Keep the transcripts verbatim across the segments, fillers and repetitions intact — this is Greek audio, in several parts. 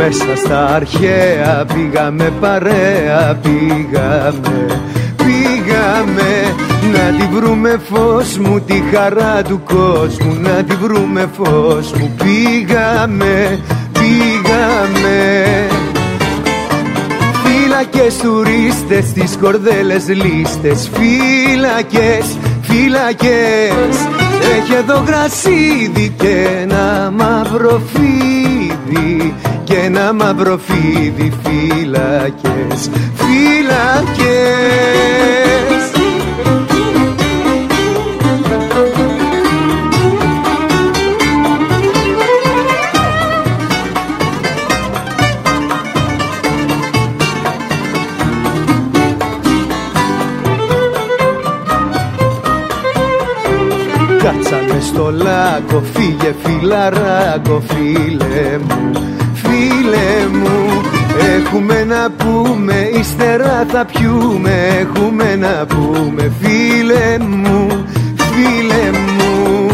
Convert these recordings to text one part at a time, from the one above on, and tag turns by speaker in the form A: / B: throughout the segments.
A: Μέσα στα αρχαία πήγαμε παρέα, πήγαμε, πήγαμε να τη βρούμε φως μου, τη χαρά του κόσμου, να τη βρούμε φως μου. Πήγαμε, πήγαμε. Φύλακες τουρίστες, τις κορδέλες λίστες, φύλακες, φύλακες. Έχει εδώ γρασίδι και ένα μαύρο φίδι, και ένα μαύρο φίδι, φύλακες, φύλακες. Κάτσαμε στο λάκκο, φύγε φιλαράκο, φίλε μου, φίλε μου. Έχουμε να πούμε, ύστερα θα πιούμε, έχουμε να πούμε, φίλε μου, φίλε μου.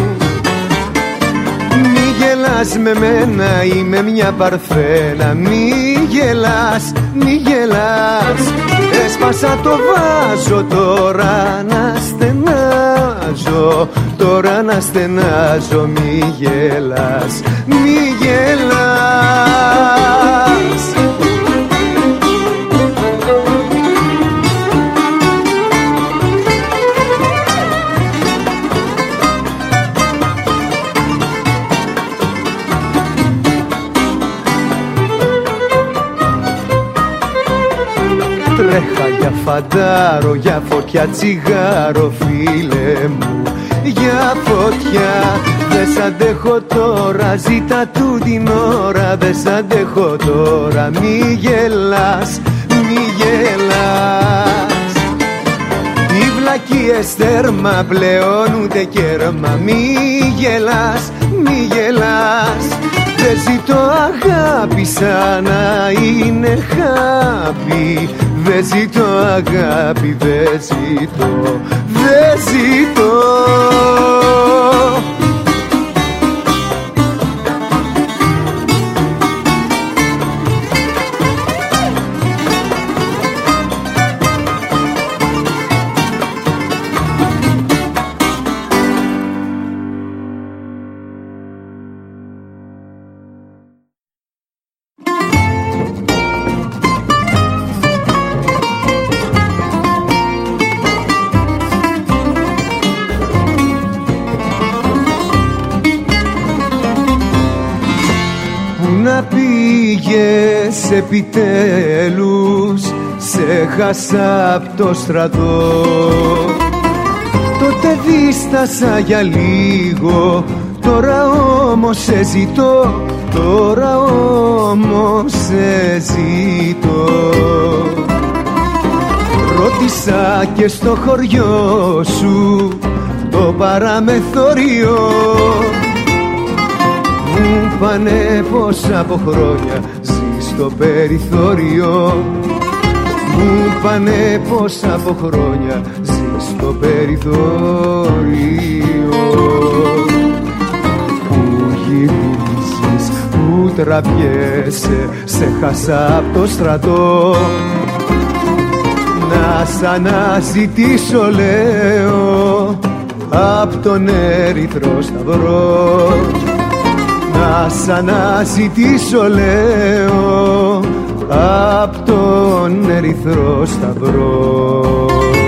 A: Μη γελάς με μένα, είμαι μια παρθένα, μη γελάς, μη γελάς. Έσπασα το βάζο, τώρα να στενάζω, τώρα να στενάζω, μη γελάς, μη γελάς. Τρέχα για φαντάρο, για φωτιά τσιγάρο, φίλε μου, για φωτιά. Δε σ' αντέχω τώρα, ζήτα του την ώρα, δε σ' αντέχω τώρα, μη γελάς, μη γελάς. Οι βλακίες τέρμα πλέον ούτε κέρμα, μη γελάς, μη γελάς. Δεν ζητώ αγάπη σαν να είναι χάπη, δεν ζητώ αγάπη, δεν ζητώ, δεν ζητώ. Πήγες επιτέλους, σε χάσα απ' το στρατό. Τότε δίστασα για λίγο, τώρα όμως σε ζητώ, τώρα όμως σε ζητώ. Ρώτησα και στο χωριό σου το παραμεθόριο, μου πάνε πως από χρόνια ζει στο περιθώριο, μου πάνε πως από χρόνια ζει στο περιθώριο. Πού γυρίζεις, πού τραβιέσαι, σε χάσα απ' το στρατό. Να σ' αναζητήσω λέω απ' τον Ερυθρό Σταυρό. Να σ' αναζητήσω λέω απ' τον Ερυθρό Σταυρό.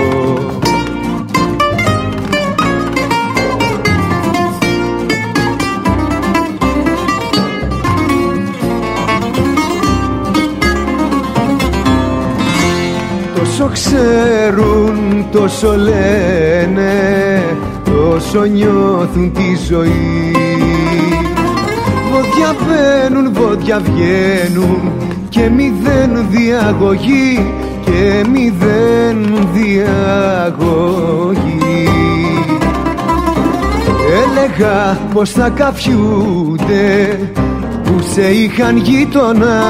A: Τόσο ξέρουν, τόσο λένε, τόσο νιώθουν τη ζωή. Βόδια μπαίνουν, βόδια βγαίνουν και μηδέν διαγωγή, και μηδέν διαγωγή. Έλεγα πως θα καφιούνται που σε είχαν γείτονα.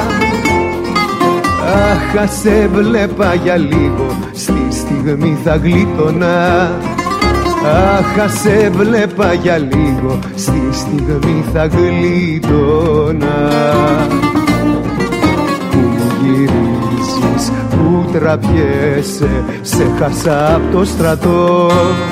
A: Αχ, ας σε βλέπα για λίγο, στη στιγμή θα γλίτωνα. Αχ, ας σε βλέπα για λίγο, στη στιγμή θα γλίτωνα. γυρίζεις, που τραπιέσαι, σε χάσα απ' το στρατό.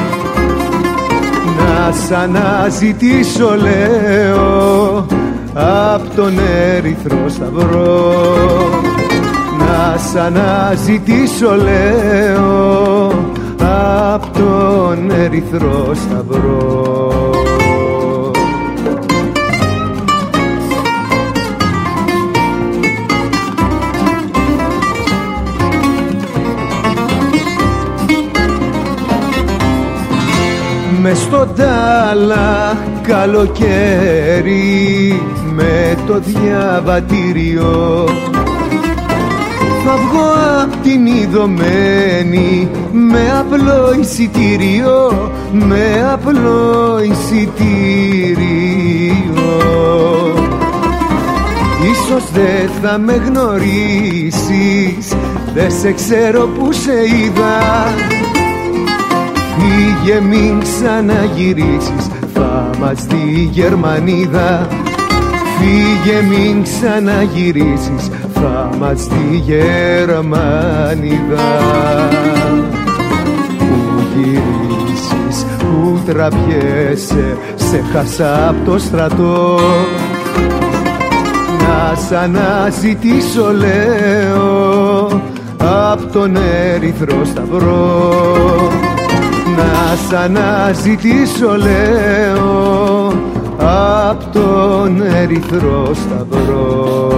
A: Να σ' αναζητήσω λέω απ' τον Ερυθρό Σταυρό. Να σ' αναζητήσω λέω απ' τον Ερυθρό Σταυρό. Μες στο τάλα καλοκαίρι με το διαβατήριο θα βγω απ' την ειδωμένη με απλό εισιτήριο, με απλό εισιτήριο. Ίσως δεν θα με γνωρίσεις, δεν σε ξέρω που σε είδα. Φύγε μην ξαναγυρίσεις, θα μας δει η Γερμανίδα. Φύγε μην ξαναγυρίσεις, θα μας δει η Γερμανίδα. Που γυρίσεις, που τραπιέσαι, σε χάσα απ' το στρατό. Να σ' αναζητήσω λέω απ' τον Ερυθρό Σταυρό. Να σ' αναζητήσω λέω απ' τον Ερυθρό Σταυρό.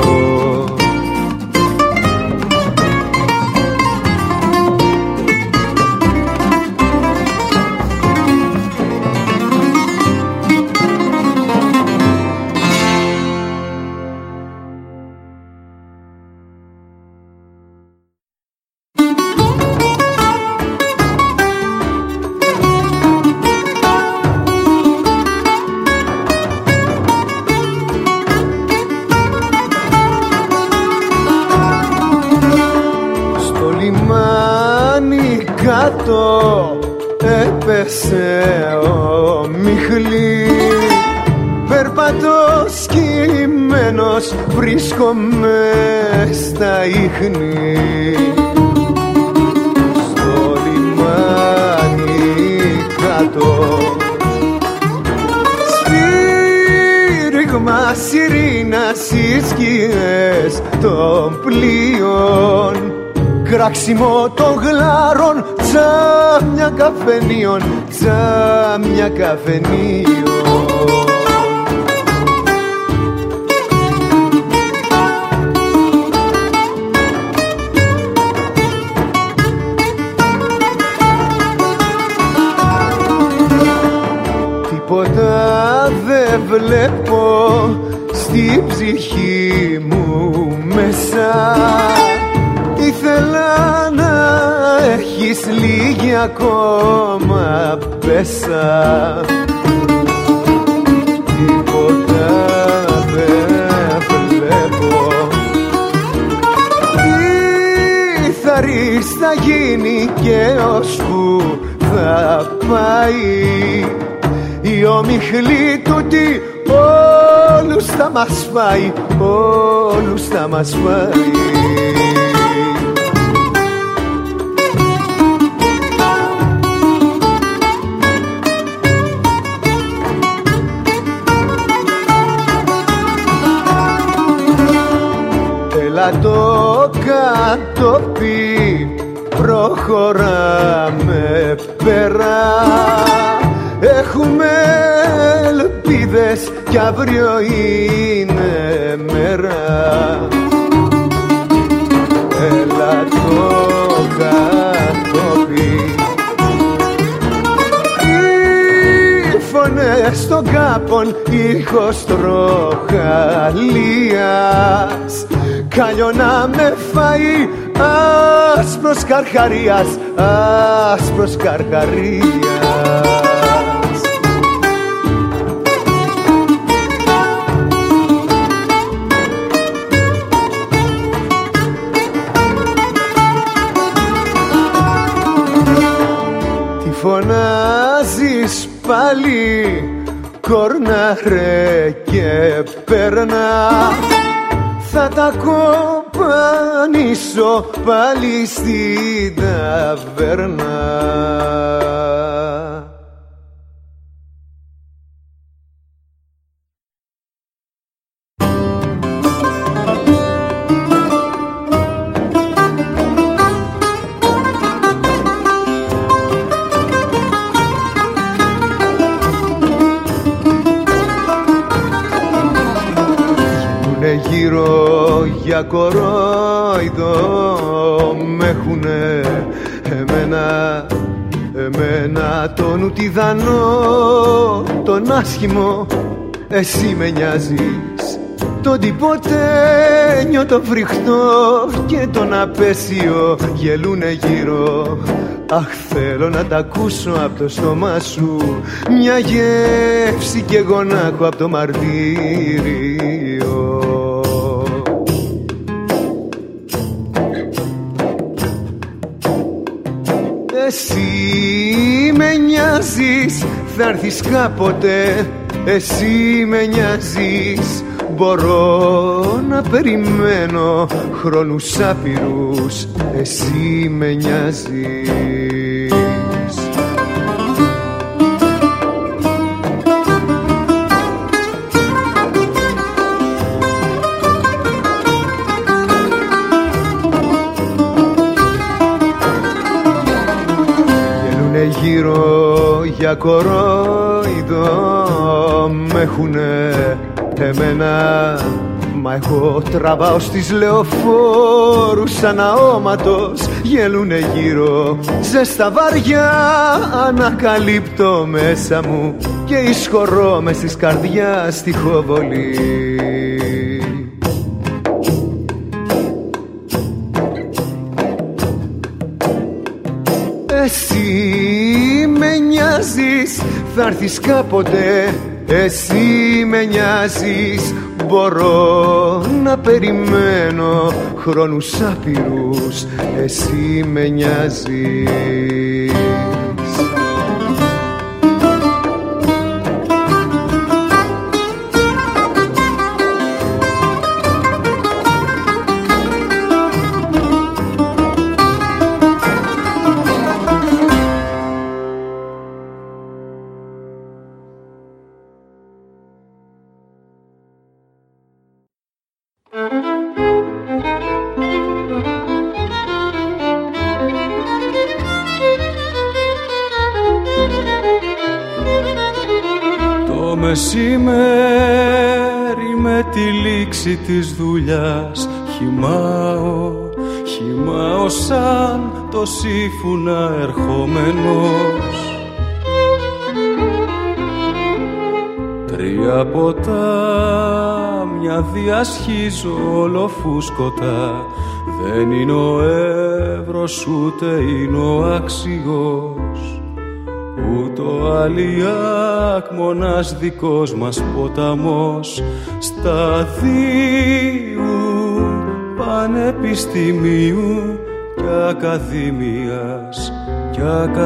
A: Έπεσε ο Μιχλή, περπατώ σκυμμένος, βρίσκομαι στα ίχνη. Στο λιμάνι κάτω σφύριγμα σιρήνας, οι σκιές των πλοίων, κράξιμο των γλάρων, τζάμια καφενείων, τζάμια καφενείων. Τίποτα δεν βλέπω στη ψυχή μου μέσα. Ήθελα να έχεις λίγη ακόμα πέσα. Τίποτα δεν βλέπω. Τι θα ρεις, θα γίνει και ως που θα πάει. Η ομιχλή τούτη όλους θα μας φάει, όλους θα μας φάει. Έλα το κατόπι, προχωράμε πέρα. Έχουμε ελπίδες κι αύριο είναι μέρα. Έλα το κατόπι, οι φωνές των κάπων, ήχος τροχαλίας. Καλλιό να με φάει άσπρος καρχαρίας, άσπρος καρχαρίας. Τι φωνάζεις πάλι, κόρναρε και περνά. θα τα κοπανίσω πάλι στην ταβέρνα. Γύρω για κορόιδο μ' έχουνε εμένα, εμένα τον τιδανό, τον άσχημο. Εσύ με νοιάζεις, τον τυποτένιο, το φρικτό και τον απέσιο γελούνε γύρω. Αχ, θέλω να τα ακούσω απ' το στόμα σου μια γεύση κι εγώ να έχω απ' το μαρτύριο. Εσύ με νοιάζεις, θα έρθεις κάποτε. Εσύ με νοιάζεις, μπορώ να περιμένω χρόνους άπειρους. Εσύ με νοιάζεις. Γύρω για κορόιδο μ' έχουνε εμένα, μα εγώ τραβάω στις λεωφόρους σαν αόματος. Γελούνε γύρω, ζέστα βαριά ανακαλύπτω μέσα μου και εισχωρώ μες της καρδιάς στιχοβολή. Εσύ με νοιάζεις, θα έρθεις κάποτε. Εσύ με νοιάζεις, μπορώ να περιμένω χρόνους άπειρους. Εσύ με νοιάζεις.
B: Μεσημέρι με τη λήξη της δουλειάς χυμάω, χυμάω σαν το σύμφουνα ερχόμενος. Τρία ποτά, μια διασχίζω ολοφούσκωτα. Δεν είναι ο Εύρος ούτε είναι ο Άξιος, ούτε ο Αλιάκ, μονάς δικός μας ποταμός σταδίου πανεπιστημίου κι ακαδημίας, κι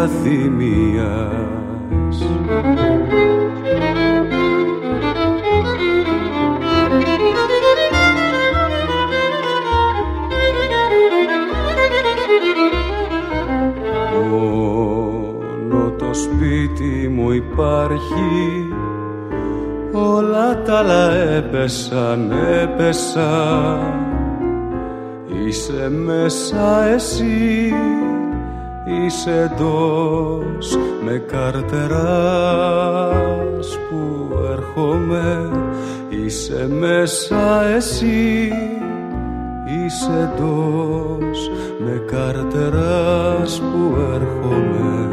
B: ακαδημίας. Σπίτι μου υπάρχει, όλα τα άλλα έπεσαν, έπεσαν. Είσαι μέσα εσύ, είσαι εντός με καρτεράς που έρχομαι. Είσαι μέσα εσύ, είσαι εντός με καρτεράς που έρχομαι.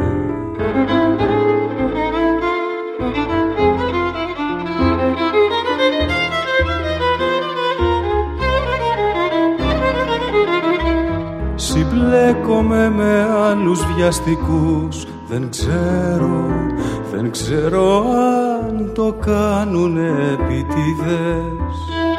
B: Συμπλέκομαι με άλλους βιαστικούς. Δεν ξέρω, δεν ξέρω αν το κάνουνε επίτηδες.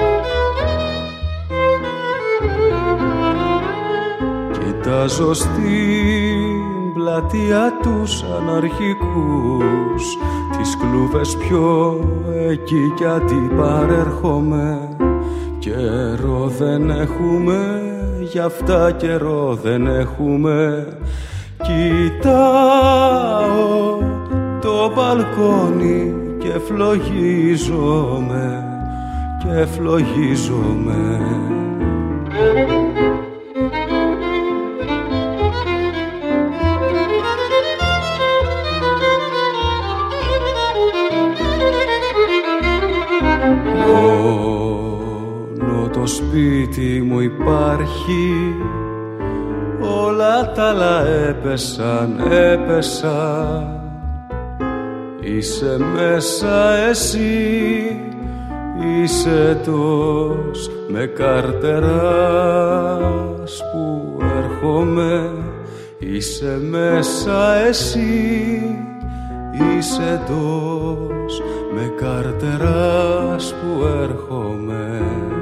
B: Κοιτάζω στην πλατεία τους αναρχικούς, τις κλούβες πιο εκεί κι αντιπαρέρχομαι Καιρό δεν έχουμε, γι' αυτά καιρό δεν έχουμε. Κοιτάω το μπαλκόνι και φλογίζομαι, και φλογίζομαι. Μόνο το σπίτι μου υπάρχει, όλα τα άλλα έπεσαν, έπεσαν. Είσαι μέσα εσύ, είσαι τος με καρτεράς που έρχομαι. Είσαι μέσα εσύ, είσαι τος με καρτεράς που έρχομαι.